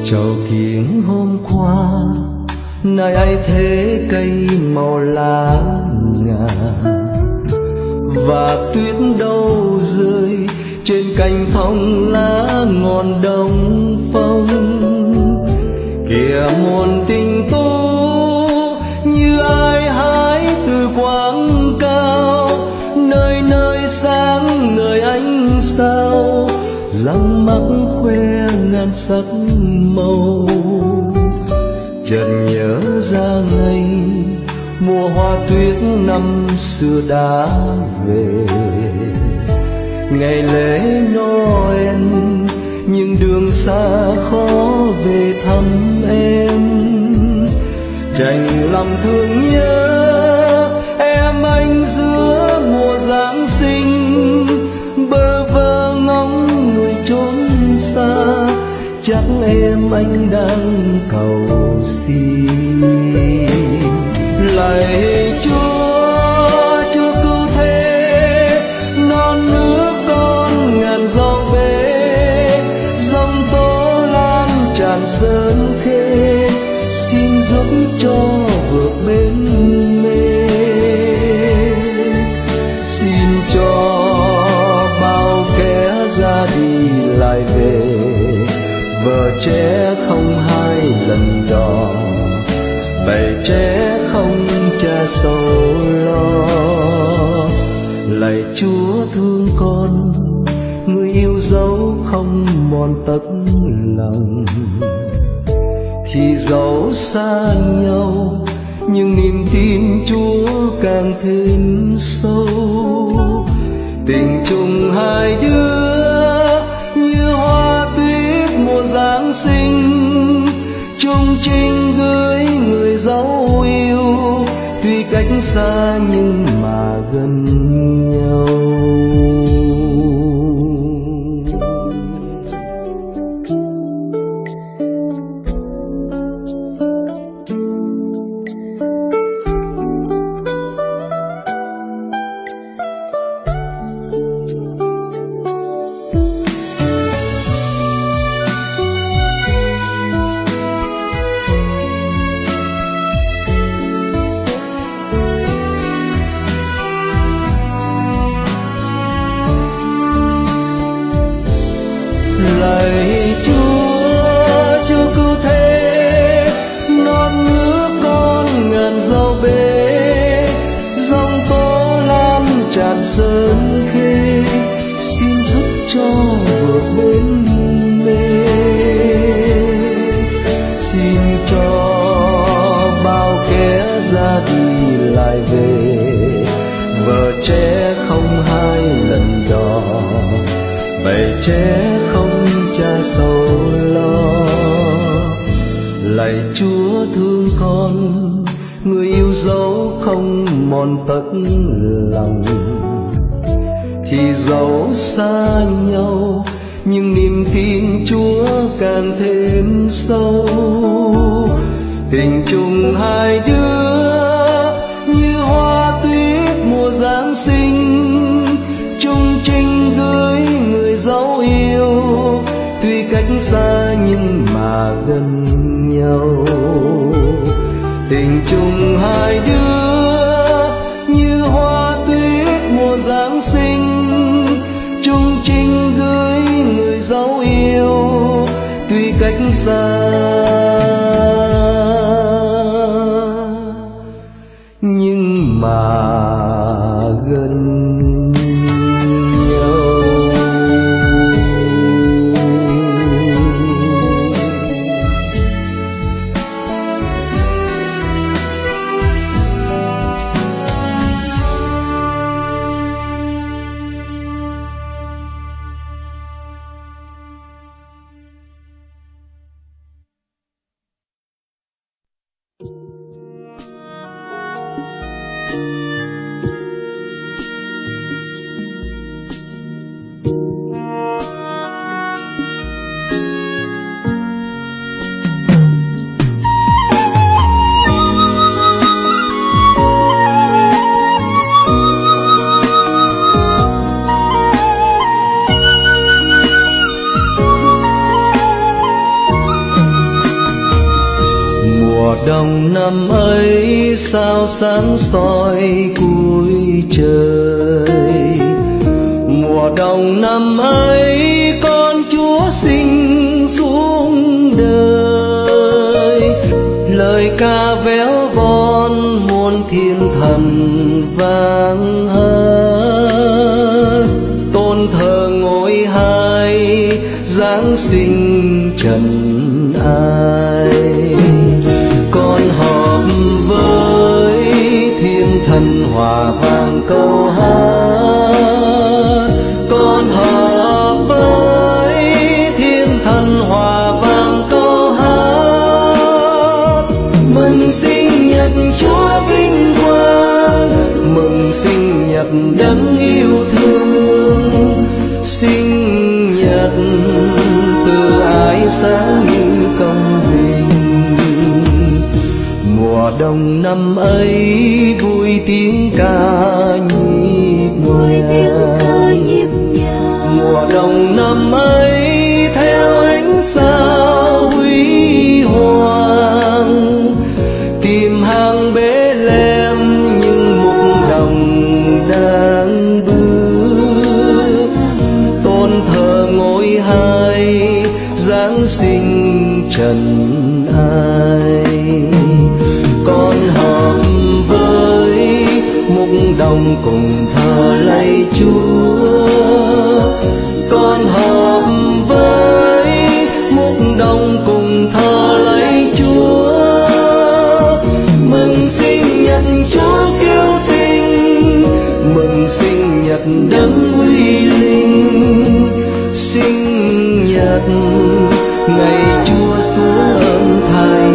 trầu kiếng hôm qua nay ai thế cây màu lá ngà, và tuyết đâu rơi trên cành thông lá ngọn đông phong. Kìa một tình tú như ai hái từ quảng cao, nơi nơi sáng ngời ánh sao, răng mắc khoe ngàn sắc màu. Chợt nhớ ra ngày mùa hoa tuyết năm xưa đã về, ngày lễ Noel nhưng đường xa khó về thăm em. Chành lòng thương nhớ em anh giữa mùa Giáng sinh, bơ vơ ngóng người trốn xa, chắc em anh đang cầu xin. Lạy Chúa, Chúa cứu thế non nước con ngàn dòng bể, dòng tố lan tràn sơn khê, xin giúp cho vượt bến mê. Xin cho bao kẻ ra đi lại về, vợ trẻ không hai lần đò, bầy trẻ không cha sầu lo. Lạy Chúa thương con, người yêu dấu không mòn tấc lòng. Thì dẫu xa nhau nhưng niềm tin Chúa càng thêm sâu. Tình chung hai đứa như hoa tuyết mùa Giáng sinh, chung chinh gửi người dấu yêu, tuy cách xa nhưng mà gần nhau. Lạy Chúa, Chúa cứu thế non nước con ngàn dâu bể, dòng tố lan tràn sơn khê, xin giúp cho vượt bến mê. Xin cho bao kẻ ra đi lại về, vợ trẻ không hai lần đò, bầy trẻ không cha sầu lo. Lạy Chúa thương con, người yêu dấu không mòn tấc lòng. Thì dẫu xa nhau nhưng niềm tin Chúa càng thêm sâu. Tình chung hai đứa như hoa tuyết mùa Giáng sinh, chung chinh gửi người dấu yêu, tuy cách xa nhưng mà gần nhau. Tình chung hai đứa như hoa tuyết mùa Giáng sinh, chung chinh gửi người dấu yêu, tuy cách xa nhưng mà gần đồng năm ấy sao sáng soi cuối trời. Mùa đồng năm ấy con Chúa sinh xuống đời. Lời ca véo von muôn thiên thần vang hát, tôn thờ ngôi hai Giáng sinh trần ai. Con họp với thiên thần hòa vang câu hát, con họp với thiên thần hòa vang câu hát. Mừng sinh nhật Chúa vinh quang, mừng sinh nhật đấng yêu thương. Sinh nhật từ ái sáng như công bình. Mùa đông năm ấy vui tiếng ca nhịp nhàng. Mùa đông năm ấy theo ánh sao huy hoàng, tìm hàng Bê-lem những mục đồng đang bước. Tôn thờ ngôi hai Giáng sinh trần ai. Con họp với mục đồng cùng thờ lạy Chúa, con họp với mục đồng cùng thờ lạy Chúa. Mừng sinh nhật Chúa kiêu tinh, mừng sinh nhật đấng uy linh. Sinh nhật ngày Chúa xuống âm thai.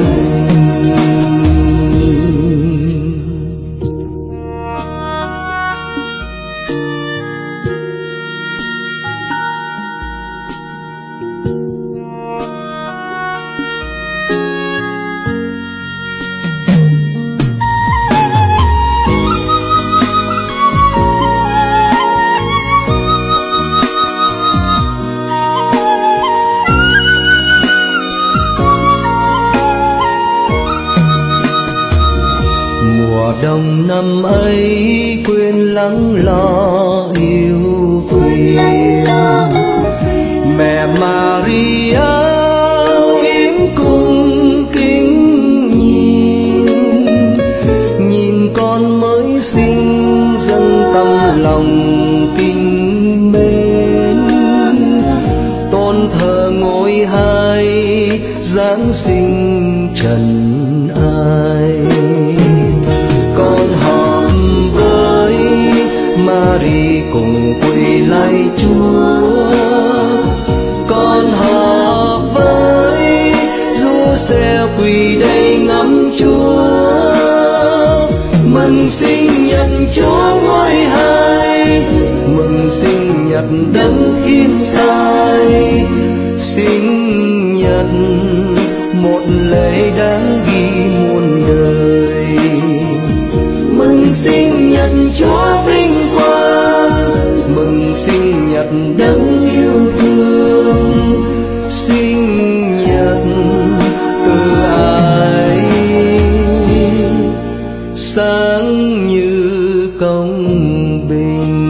Đông năm ấy quên lắng lo yêu phiền. Mẹ Maria yếm cung kính nhìn con mới sinh dâng tâm lòng kính mến. Tôn thờ ngôi hai Giáng sinh trần ai. Con họp với Mary cùng quỳ lạy Chúa, con họp với Giuse quỳ đây ngắm Chúa. Mừng sinh nhật Chúa ngôi hai, mừng sinh nhật đấng thiên sai. Sinh nhật một lễ đáng ghi muôn đời. Mừng sinh nhật Chúa vinh quang, mừng sinh nhật đấng yêu thương. Sinh nhật từ ái sáng như công bình.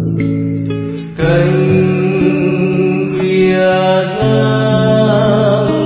cánh khuya giang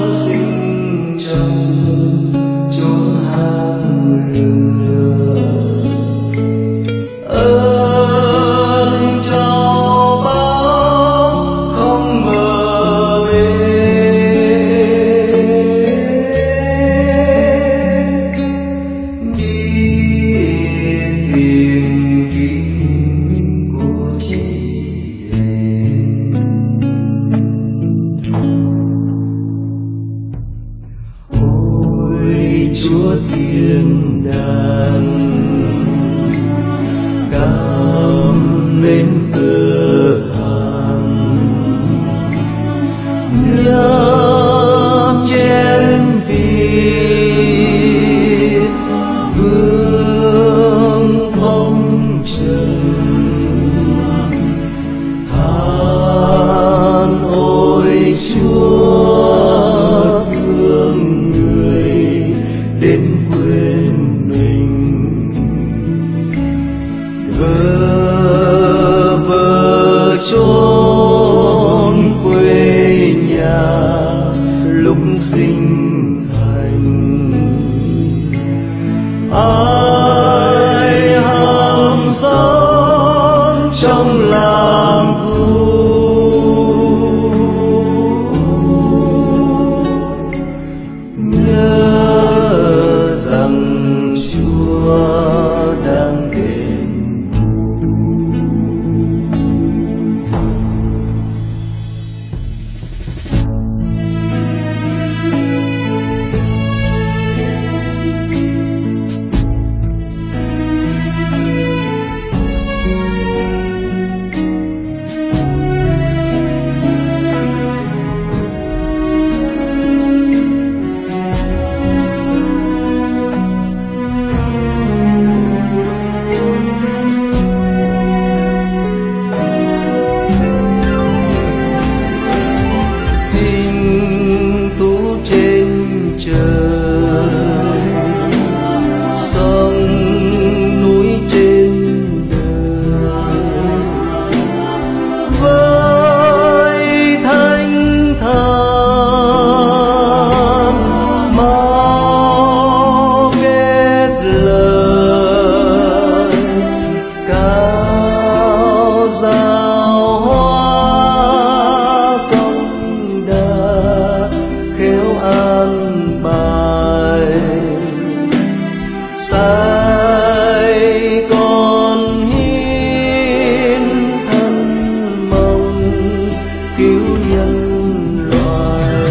cứu nhân loại.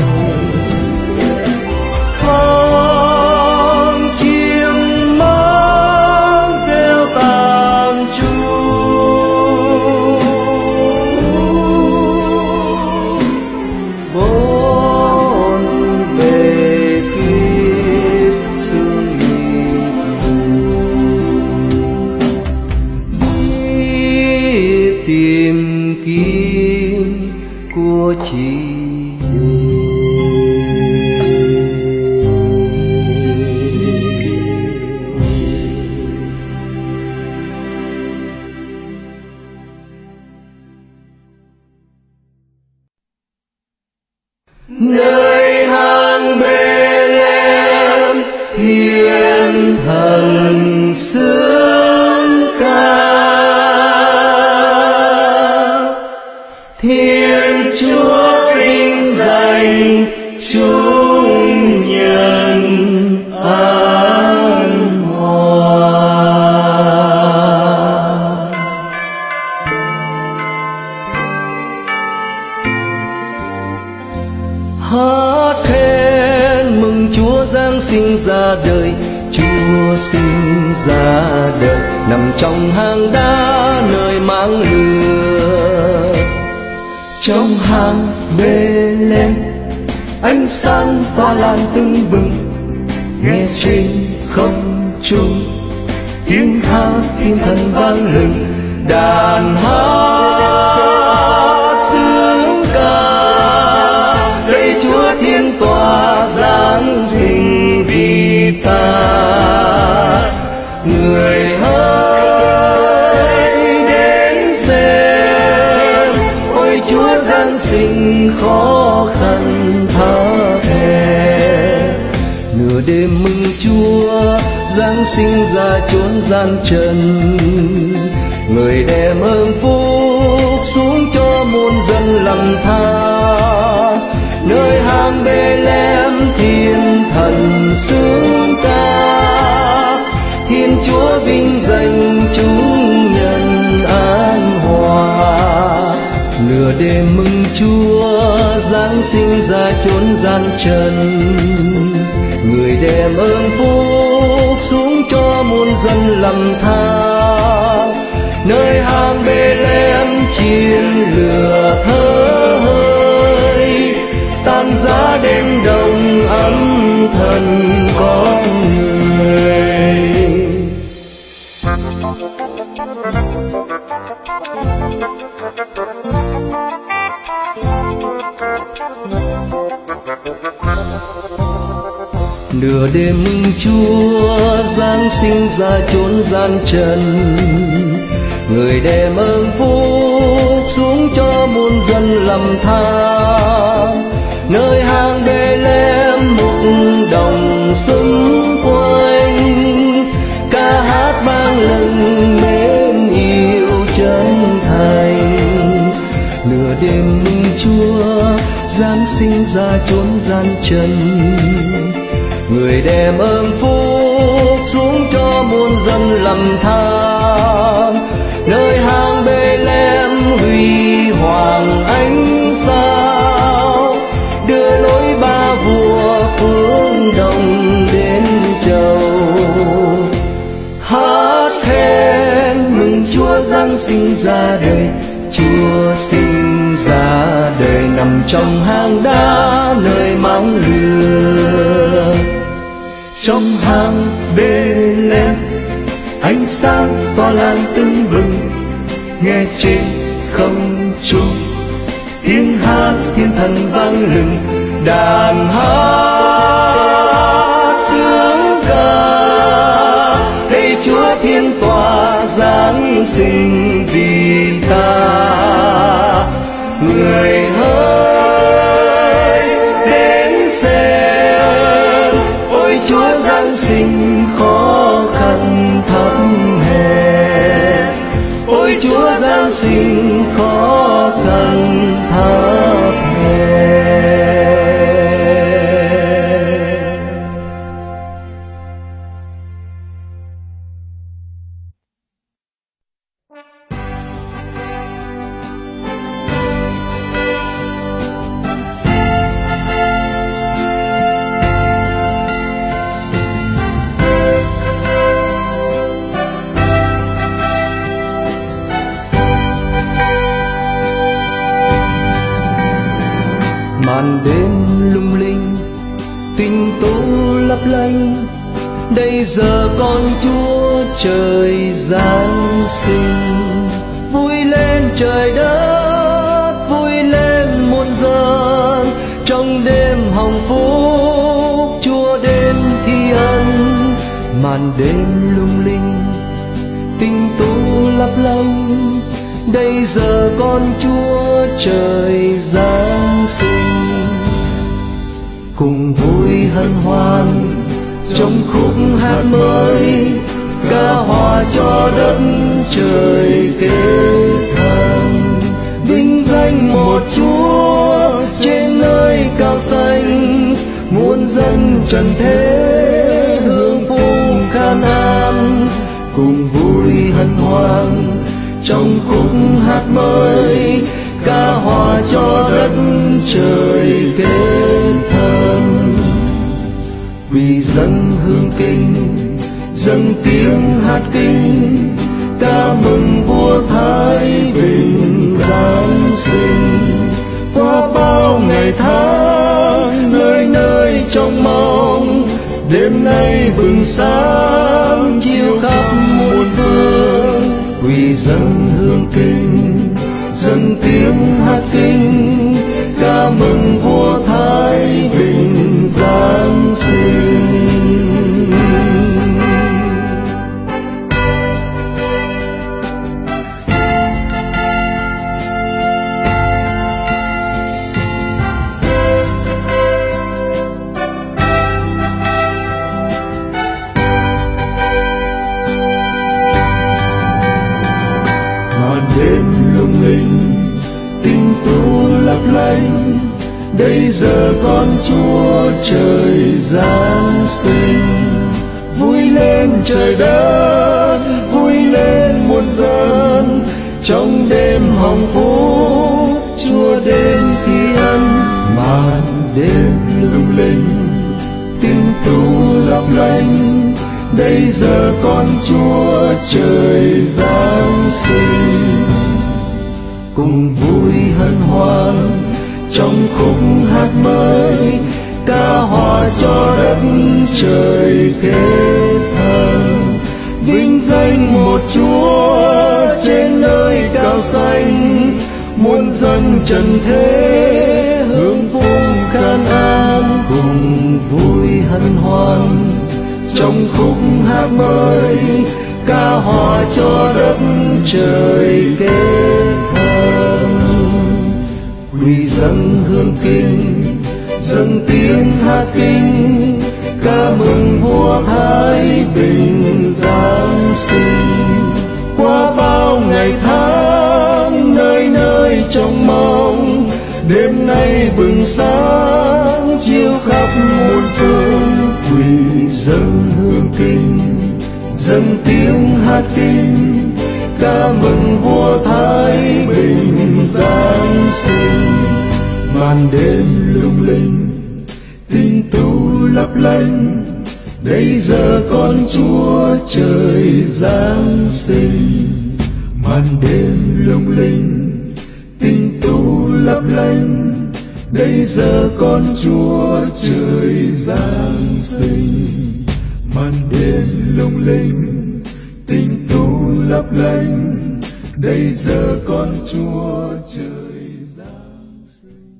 Con chim mến reo tàn chu, bốn bề kiếp sương mịt đi tìm kiếm của chị. Nơi hang Bê-lêm thiên thần sướng ca, Thiên Chúa vinh danh chúng nhân an hòa. Hát khen mừng Chúa Giáng sinh ra đời, Chúa sinh ra đời nằm trong hang đá nơi máng lửa. Trong hang Bê-lêm ánh sáng tỏa lan tưng bừng, nghe trên không trung tiếng hát thiên thần vang lừng. Đàn hát sướng ca lạy Chúa thiên tòa giáng sinh vì ta. Người hỡi đến xem, ôi Chúa giáng sinh khó khăn tha thề. Nửa đêm mừng Chúa giáng sinh ra chốn gian trần, người đem ơn phúc xuống cho muôn dân lầm tha. Nơi hang Bê-lêm thiên thần sướng ca, Thiên Chúa vinh danh chúng nhân an hòa. Nửa đêm mừng Chúa giáng sinh ra chốn gian trần, người đem ơn phúc xuống cho muôn dân lầm tha. Nơi hang Bê-lêm chiến lửa thơ hơi, tan giá đêm đông ấm thần con người. Nửa đêm mừng Chúa giáng sinh ra chốn gian trần, người đem ơn phúc xuống cho muôn dân lầm tha. Nơi hang Bê-lêm mục đồng xung quanh, ca hát vang lừng mến yêu chân thành. Nửa đêm mừng Chúa giáng sinh ra chốn gian trần, người đem ơn phúc xuống cho muôn dân lầm than. Nơi hang Bê-lêm huy hoàng ánh sao, đưa lối ba vua phương Đông đến châu. Hát khen mừng Chúa giáng sinh ra đời, Chúa sinh ra đời nằm trong hang đá nơi máng lửa. Trong hang Bê-lêm ánh sáng tỏa lan tưng bừng, nghe trên không trung tiếng hát thiên thần vang lừng. Đàn hát sướng ca lạy Chúa thiên tòa giáng sinh vì ta. Người hỡi đến xem, ôi Chúa giáng sinh khó khăn thăm hè. Ôi Chúa giáng sinh khó khăn thăm hè. màn đêm lung linh, tinh tú lấp lánh. Đây giờ con Chúa trời giáng sinh, vui lên trời đất, vui lên muôn dân. Trong đêm hồng phúc Chúa đến thi ân, màn đêm lung linh, tinh tú lấp lánh. Đây giờ con Chúa trời giáng sinh, cùng vui hân hoan trong khúc hát mới, ca hòa cho đất trời kết thân. Vinh danh một Chúa trên nơi cao xanh, muôn dân trần thế hưởng phúc khan an. Cùng vui hân hoan trong khúc hát mới, ca hòa cho đất trời kết thân. Vì dâng hương kinh, dâng tiếng hát kinh, ca mừng vua Thái Bình giáng sinh. Qua bao ngày tháng nơi nơi trông mong, đêm nay bừng sáng chiếu khắp muôn phương. Vì dâng hương kinh, dâng tiếng hát kinh, ca mừng vua Thái Bình giáng sinh. Đêm lung linh, tinh tú lấp lánh. Đây giờ con Chúa trời giáng sinh, vui lên trời đất, vui lên muôn dân. Trong đêm hồng phúc Chúa đến thi ân, màn đêm lung linh, tinh tú lấp lánh. Đây giờ con Chúa trời giáng sinh, cùng vui hân hoan trong khúc hát mới, ca hòa cho đất trời kết thân. Vinh danh một Chúa trên nơi cao xanh, muôn dân trần thế hưởng phúc khan an. Cùng vui hân hoan trong khúc hát mới, ca hòa cho đất trời kết thân. Vì dâng hương kinh, dâng tiếng hát kinh, ca mừng vua Thái Bình giáng sinh. Qua bao ngày tháng nơi nơi trông mong, đêm nay bừng sáng chiếu khắp muôn phương. Vì dâng hương kinh, dâng tiếng hát kinh, ca mừng vua Thái Bình giáng sinh. Màn đêm lung linh, tinh tú lấp lánh. Đây giờ con Chúa trời giáng sinh, màn đêm lung linh, tinh tú lấp lánh. Đây giờ con Chúa trời giáng sinh, màn đêm lung linh, tinh tú lấp lánh. Đây giờ con Chúa trời giáng sinh.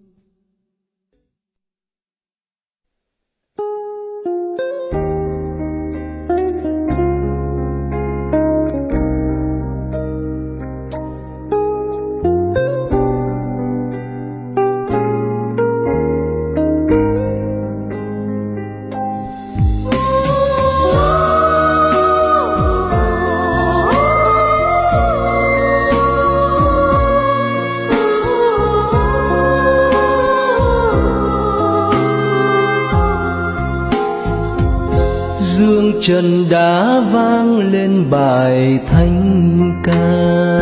Dương trần đã vang lên bài thánh ca.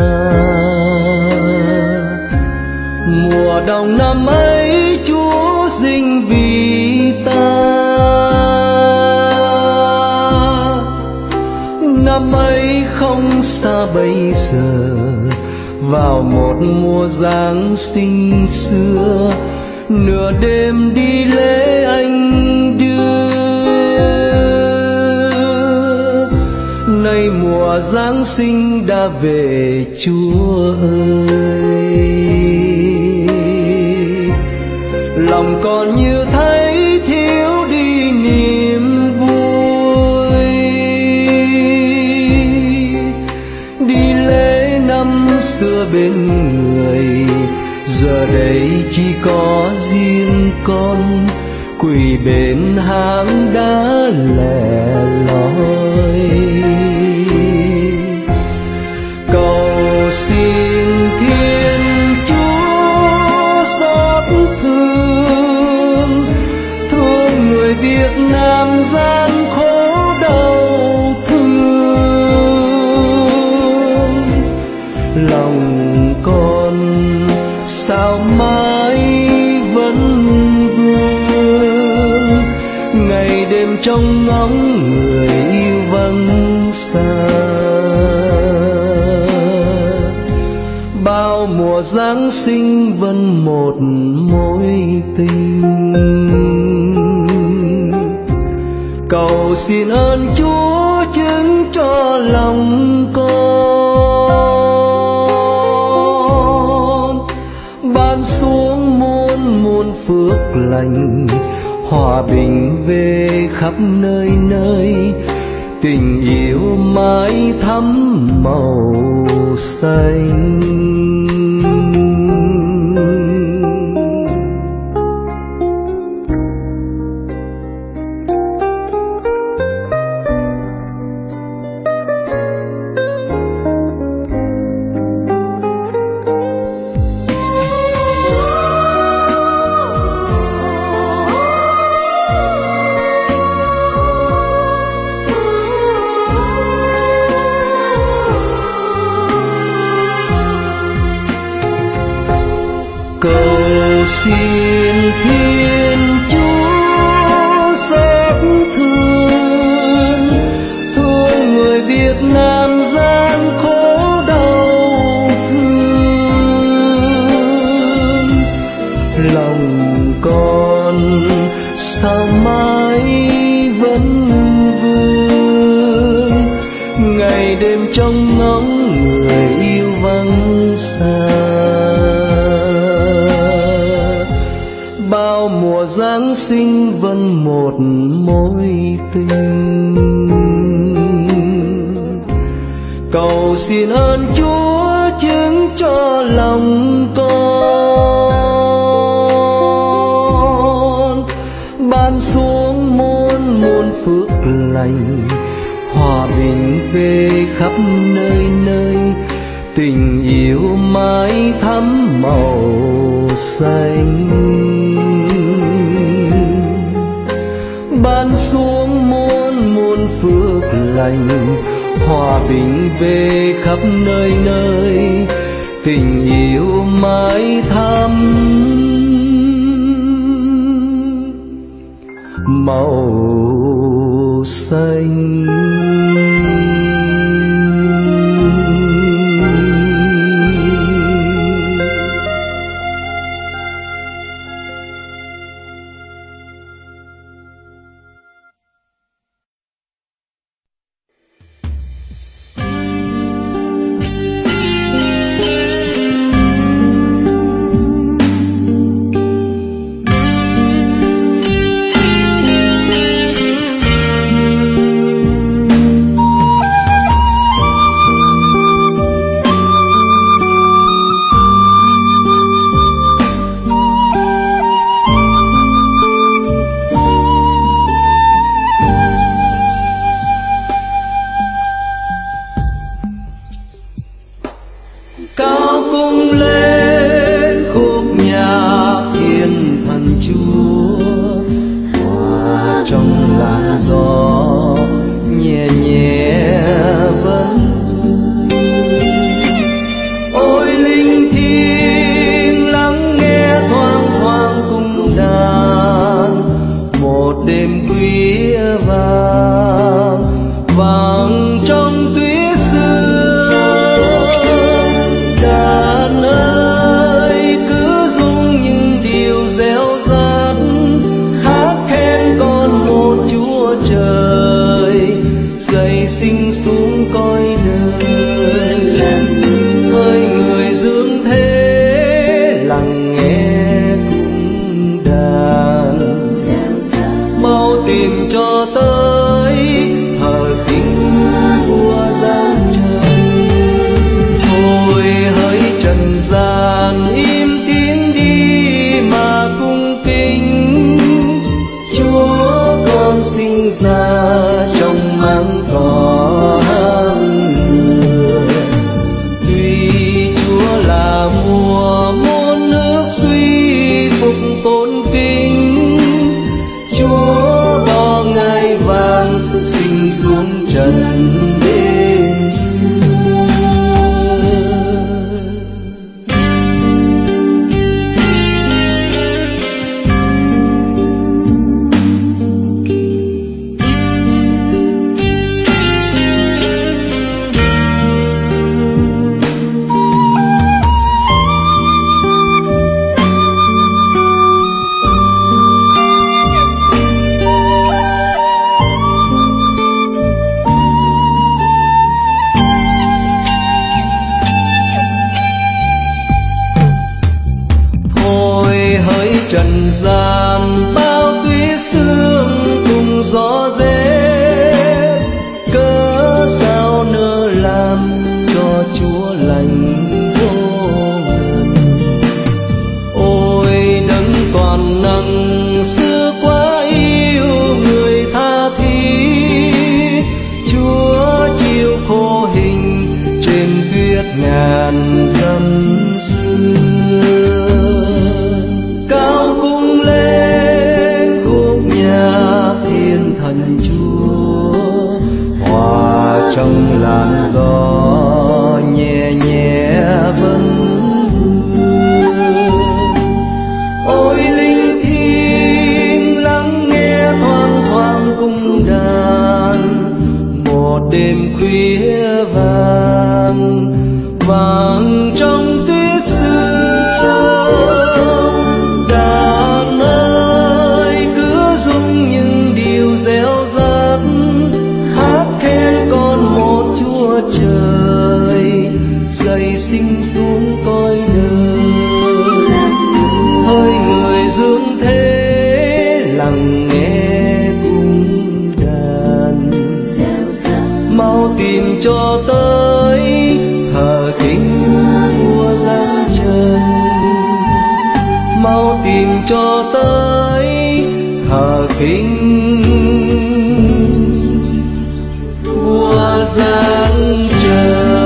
Mùa đông năm ấy Chúa sinh vì ta, năm ấy không xa bây giờ. Vào một mùa Giáng sinh xưa, nửa đêm đi lễ anh đưa. Nay mùa Giáng sinh đã về Chúa ơi, lòng còn như thấy thiếu đi niềm vui. Đi lễ năm xưa bên người, giờ đây chỉ có riêng con quỳ bên hang đá lẻ loi. Cầu xin Thiên Chúa xót thương, thương người Việt Nam gian khổ đau thương. Lòng con sao mãi vẫn vương, ngày đêm trông ngóng người yêu vắng xa. Bao mùa Giáng sinh vẫn một mối tình, cầu xin ơn Chúa chứng cho lòng con, ban xuống muôn muôn phước lành, hòa bình về khắp nơi nơi, tình yêu mãi thắm màu xanh. Cầu xin Thiên Chúa xót thương, thương người Việt Nam gian khổ đau thương. Lòng con sao mãi vẫn vương, ngày đêm trông ngóng người yêu vắng xa. Bao mùa Giáng sinh vẫn một mối tình, cầu xin ơn Chúa chứng cho lòng con, ban xuống muôn muôn phước lành, hòa bình về khắp nơi nơi, tình yêu mãi thắm màu xanh. Ban xuống muôn muôn phước lành, hòa bình về khắp nơi nơi, tình yêu mãi thắm màu xanh. lắng nghe cung đàn. Mau tìm cho tới thời kính vua giáng trần. Thôi hỡi trần gian im tiếng đi mà cung kính, Chúa con sinh ra trong máng cỏ hang người. Tuy Chúa là vua muôn nước suy phục tôn kính, Chúa có ngai vàng sinh xuống trần đêm xưa. Trần gian bao tuyết sương cùng gió rét, cớ sao nỡ làm cho Chúa lành vô ngần. Ôi đấng toàn năng xưa quá yêu người tha thiết, Chúa chịu khổ hình trên tuyết ngàn dặm xưa. Thiên thần Chúa hòa trong làn gió nhẹ nhẹ vẫn vương. Ôi linh thiêng lắng nghe thoang thoảng cung đàn, một đêm khuya vàng vàng trong tuyết sương. Đàn ơi cứ rung những điều réo rắt, hát khen con một Chúa trời dày sinh xuống cõi đời. Hỡi người dương thế lắng nghe cung đàn, mau tìm cho tới thờ kính vua giáng trần. Mau tìm cho tới thờ kính vua giáng trần.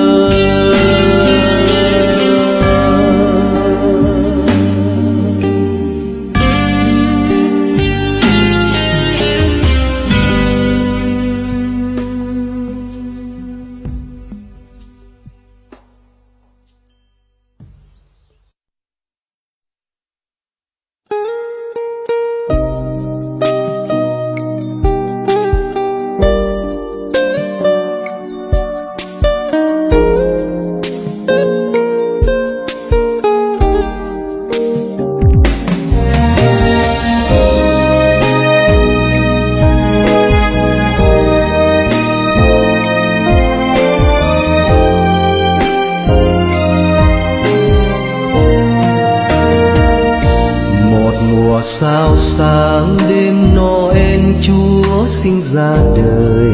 Sao sáng đêm Noel Chúa sinh ra đời,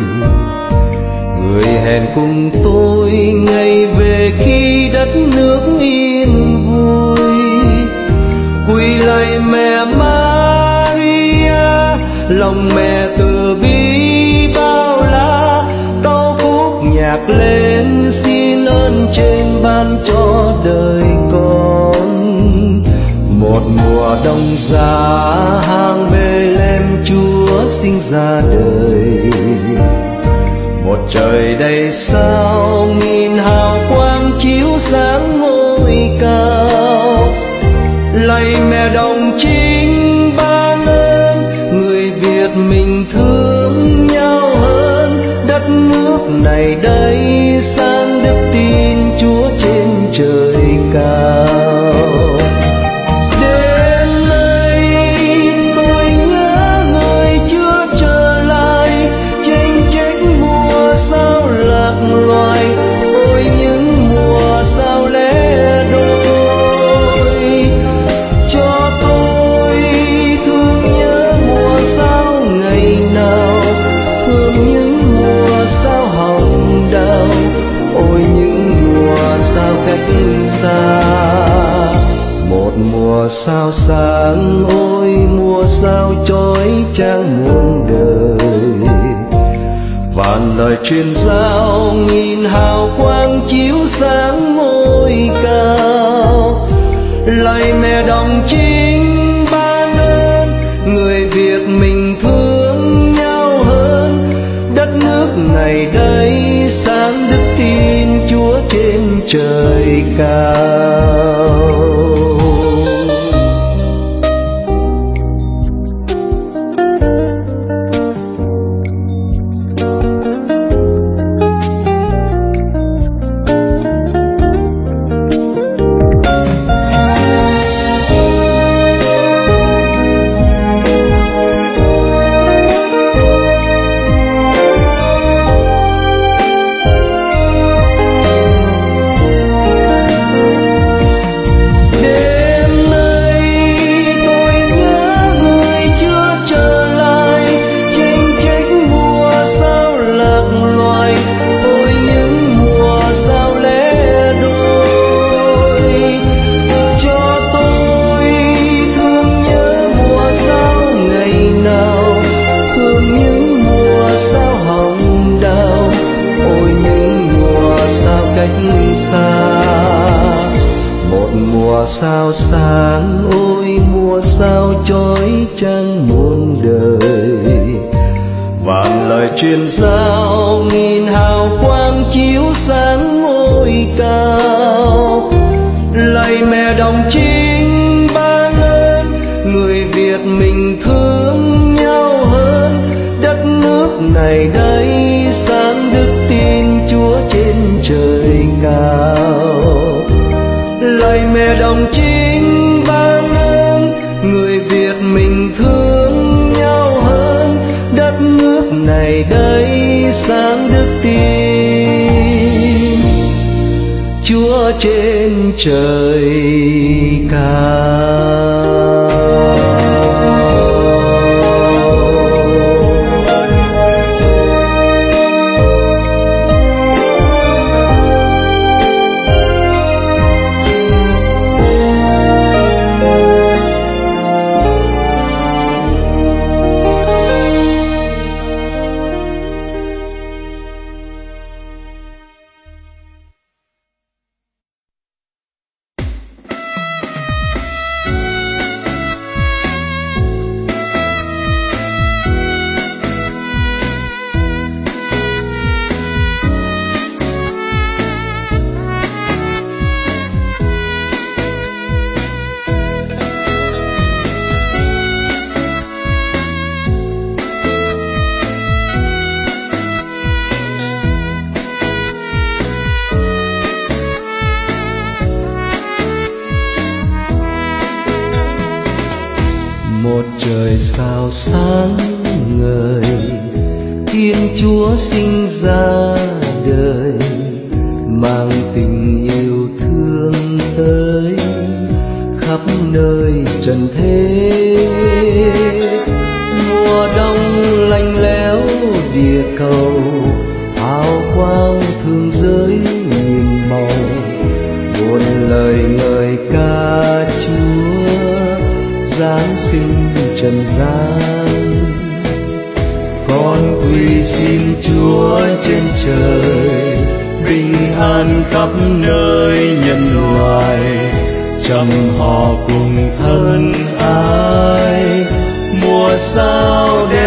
người hẹn cùng tôi ngày về khi đất nước yên vui. Quỳ lạy mẹ Maria, lòng mẹ từ bi bao la, tấu khúc nhạc lên xin ơn trên ban cho đời con. Một mùa đông giá hang Bethlehem Chúa sinh ra đời, một trời đầy sao nghìn hào quang chiếu sáng ngôi cao. Lạy mẹ đồng trinh ban ơn, người Việt mình thương nhau hơn. Đất nước này đây sang đức tin Chúa trên trời cao. Loài ôi những mùa sao lẻ đôi, sao sáng, ôi mùa sao chói chang muôn đời. Vạn lời truyền giao, nghìn hào quang chiếu sáng ngôi cao. Lạy mẹ đồng trinh ban ơn, người Việt mình thương nhau hơn. Đất nước này đây sáng đức tin Chúa trên trời cao. Mùa sao sáng, ôi mùa sao chói chang muôn đời. Vạn lời truyền giao, nghìn hào quang chiếu sáng ngôi cao. Lạy mẹ đồng trinh ban ơn, người Việt mình thương nhau hơn. Đất nước này đây sáng đức tin Chúa trên trời cao. Lạy mẹ đồng trinh ban ơn, người Việt mình thương nhau hơn. Đất nước này đây sáng đức tin Chúa trên trời cao. Một trời sao sáng ngời, Thiên Chúa sinh ra đời, mang tình yêu thương tới khắp nơi trần thế. Mùa đông lạnh lẽo địa cầu, hào quang thương giới nghìn màu, buồn lời ngợi ca Chúa giáng sinh trần gian. Con quy xin Chúa trên trời, bình an khắp nơi nhân loại, trầm họ cùng thân ái, mùa sao đẹp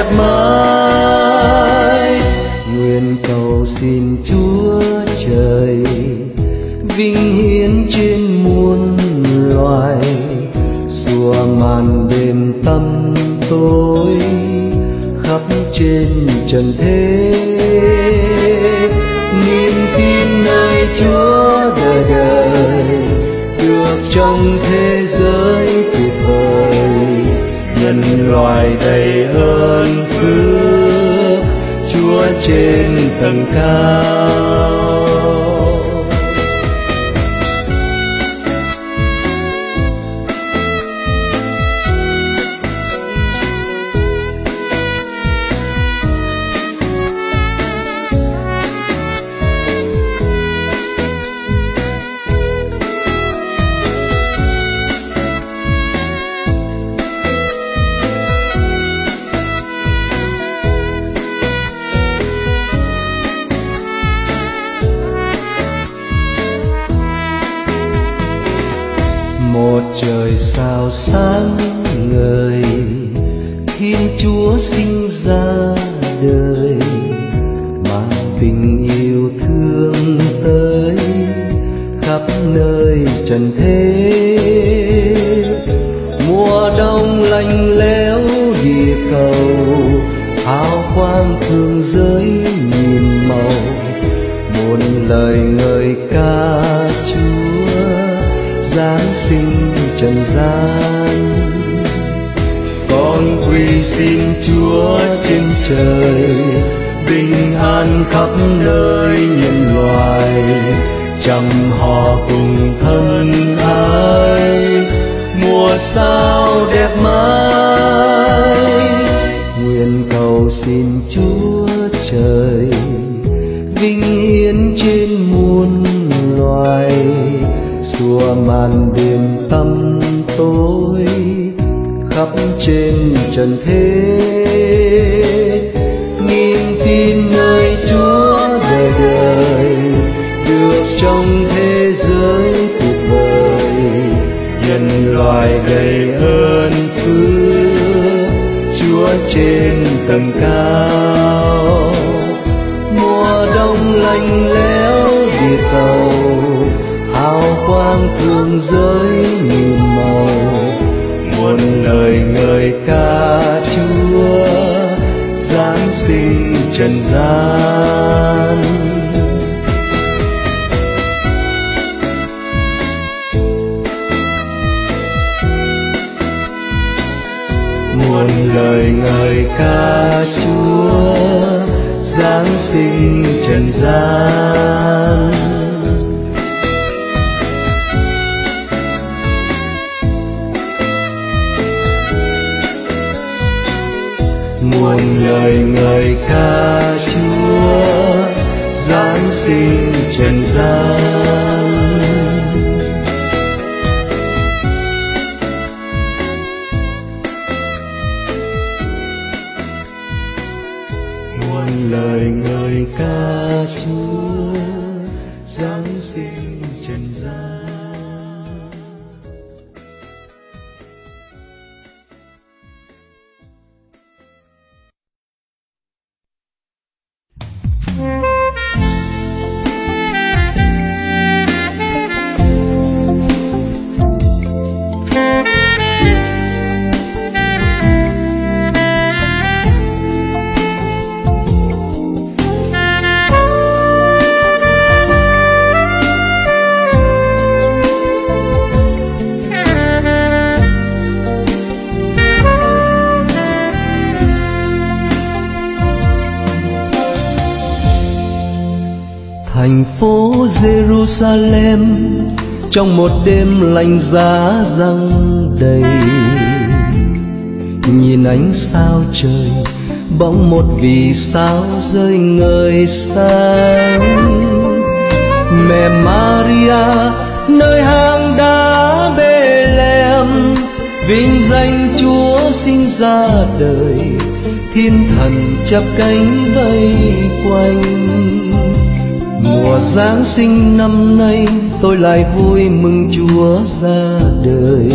mãi. Nguyện cầu xin Chúa trời, vinh hiến trên muôn loài, xua màn đêm tăm tối khắp trên trần thế. Niềm tin nơi Chúa đời đời, được trong thế giới tuyệt vời, nhân loại đầy ơn phước, Chúa trên tầng cao. một trời sao sáng ngời, Thiên Chúa sinh ra đời, mang tình yêu thương tới khắp nơi trần thế. Mùa đông lạnh lẽo địa cầu, hào quang thương giới nhìn màu, muôn lời ngợi ca Chúa giáng sinh trần gian. Con quy xin Chúa trên trời, bình an khắp nơi nhân loại, trăm họ cùng thân ái, mùa sao đẹp mãi. Nguyện cầu xin Chúa trời, vinh hiển trên muôn loài, xua màn đêm tăm tối khắp trên trần thế. Niềm tin nơi Chúa đời đời, được trong thế giới tuyệt vời, nhân loại đầy ơn phước Chúa trên tầng cao. Mùa đông lạnh lẽo địa cầu, hào quang thương giới nghìn màu, muôn lời ngợi ca Chúa giáng sinh trần gian. Muôn lời ngợi ca Chúa giáng sinh trần gian. Muôn lời ngợi ca Chúa giáng sinh trần gian. Muôn lời ngợi ca Chúa giáng sinh trần gian. Thành phố Jerusalem trong một đêm lạnh giá giăng đầy, nhìn ánh sao trời bỗng một vì sao rơi ngời sáng. Mẹ Maria nơi hang đá Bethlehem, vinh danh Chúa sinh ra đời, thiên thần chắp cánh vây quanh. Mùa Giáng sinh năm nay tôi lại vui mừng Chúa ra đời.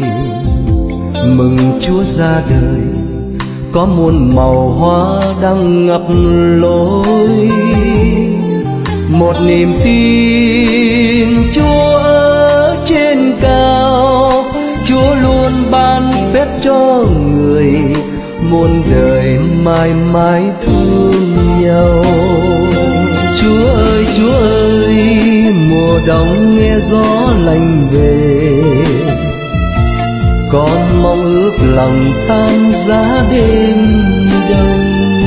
Mừng Chúa ra đời, có muôn màu hoa đang ngập lối. Một niềm tin Chúa ở trên cao, Chúa luôn ban phép cho người, muôn đời mãi mãi thương nhau. Chúa ơi, mùa đông nghe gió lạnh về, con mong ước lòng tan giá đêm đông.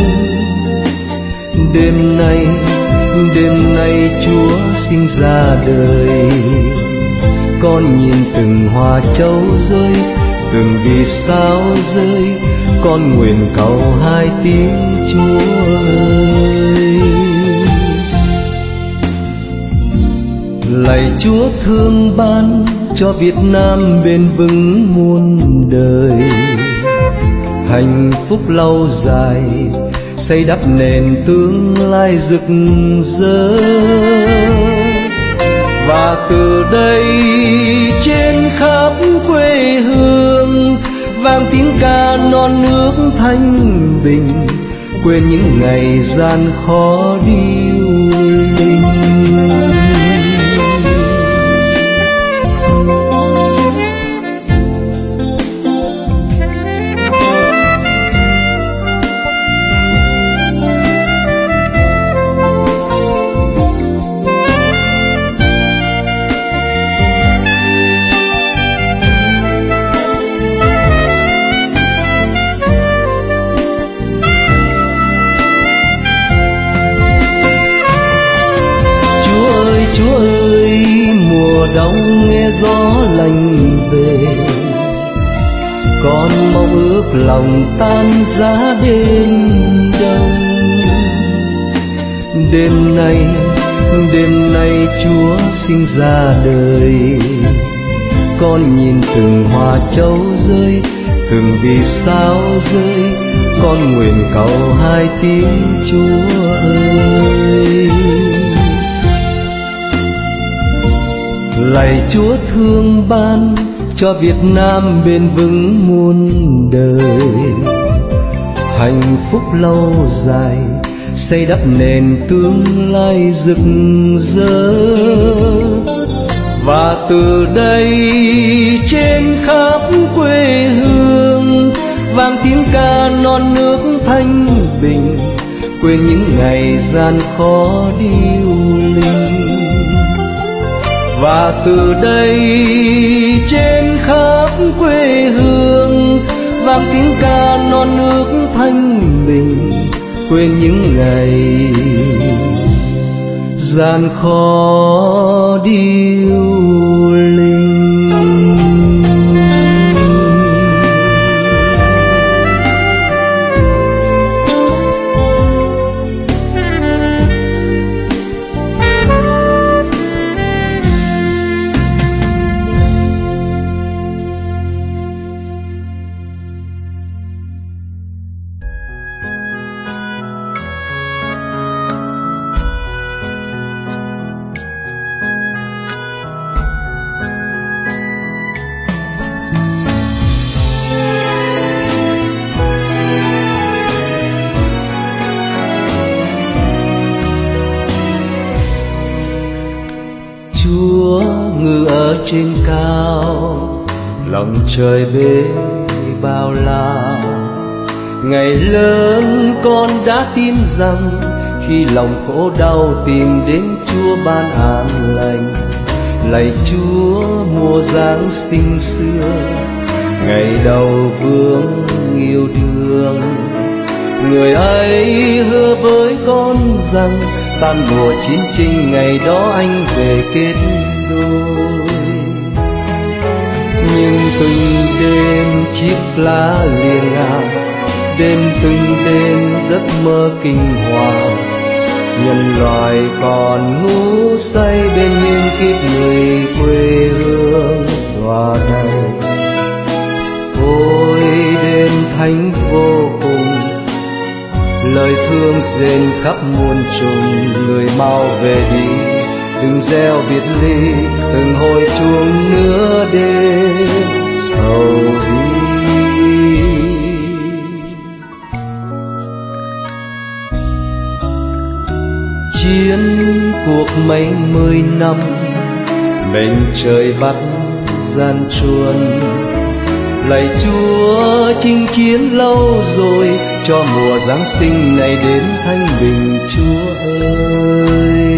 Đêm nay Chúa sinh ra đời, con nhìn từng hoa châu rơi, từng vì sao rơi, con nguyện cầu hai tiếng Chúa ơi. Lạy Chúa thương ban cho Việt Nam bền vững muôn đời, hạnh phúc lâu dài xây đắp nền tương lai rực rỡ. Và từ đây trên khắp quê hương vang tiếng ca non nước thanh bình, quên những ngày gian khó điêu linh. Chúa ơi, mùa đông nghe gió lạnh về, con mong ước lòng tan giá đêm đông. Đêm nay Chúa sinh ra đời, con nhìn từng hoa châu rơi, từng vì sao rơi, con nguyện cầu hai tiếng Chúa ơi. Lạy Chúa thương ban cho Việt Nam bền vững muôn đời, hạnh phúc lâu dài xây đắp nền tương lai rực rỡ. Và từ đây trên khắp quê hương vang tiếng ca non nước thanh bình, quên những ngày gian khó điêu linh. Và từ đây trên khắp quê hương vang tiếng ca non nước thanh bình, quên những ngày gian khó điêu linh. Chúa ngự ở trên cao, lòng trời bê bao la. Ngày lớn con đã tin rằng khi lòng khổ đau tìm đến Chúa ban an lành. Lạy Chúa mùa Giáng sinh xưa, ngày đầu vương yêu thương, người ấy hứa với con rằng tan mùa chiến tranh ngày đó anh về kết đôi. Nhưng từng đêm chiếc lá liền ngả, từng đêm giấc mơ kinh hoàng, nhân loại còn ngủ say bên những kiếp người quê hương hòa đầy. Ôi đêm thánh vô cùng, lời thương rền khắp muôn trùng, người mau về đi, đừng gieo biệt ly, từng hồi chuông nửa đêm sầu bi. Chiến cuộc mấy mươi năm, mệnh trời bắt gian truân. Lạy Chúa chinh chiến lâu rồi, cho mùa Giáng sinh này đến thanh bình Chúa ơi.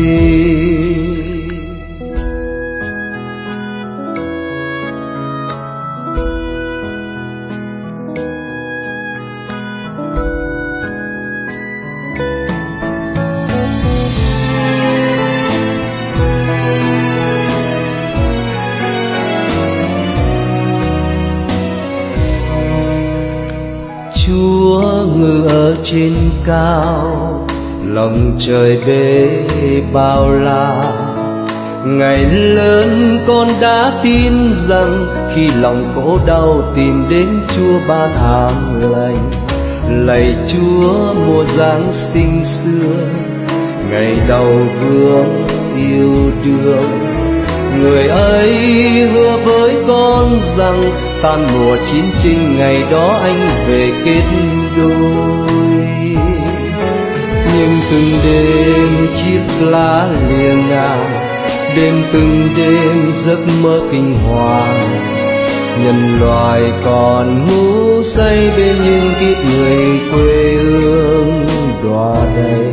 Chúa ngự ở trên cao, lòng trời bê bao la. Ngày lớn con đã tin rằng khi lòng khổ đau tìm đến Chúa ban an lành. Lạy Chúa mùa Giáng sinh xưa, ngày đầu vương yêu đương, Người ấy hứa với con rằng tan mùa chiến tranh ngày đó anh về kết đôi. Nhưng từng đêm chiếc lá liềng ngả, đêm từng đêm giấc mơ kinh hoàng, nhân loại còn ngủ say bên những kiếp người quê hương đọa đầy.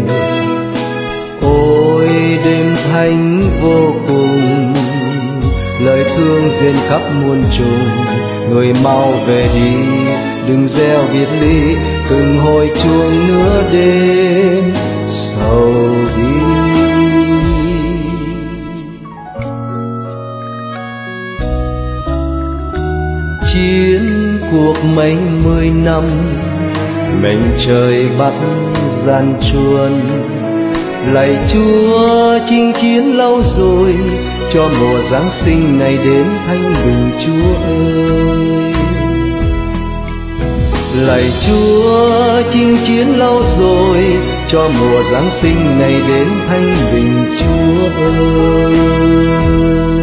Ôi đêm thanh vô cùng, lời thương rền khắp muôn trùng. Người mau về đi, đừng gieo biệt ly, từng hồi chuông nửa đêm sầu bi. Chiến cuộc mấy mươi năm, mệnh trời bắt gian truân. Lạy Chúa chinh chiến lâu rồi, cho mùa Giáng sinh ngày đến thanh bình Chúa ơi. Lạy Chúa chinh chiến lâu rồi, cho mùa Giáng sinh ngày đến thanh bình Chúa ơi.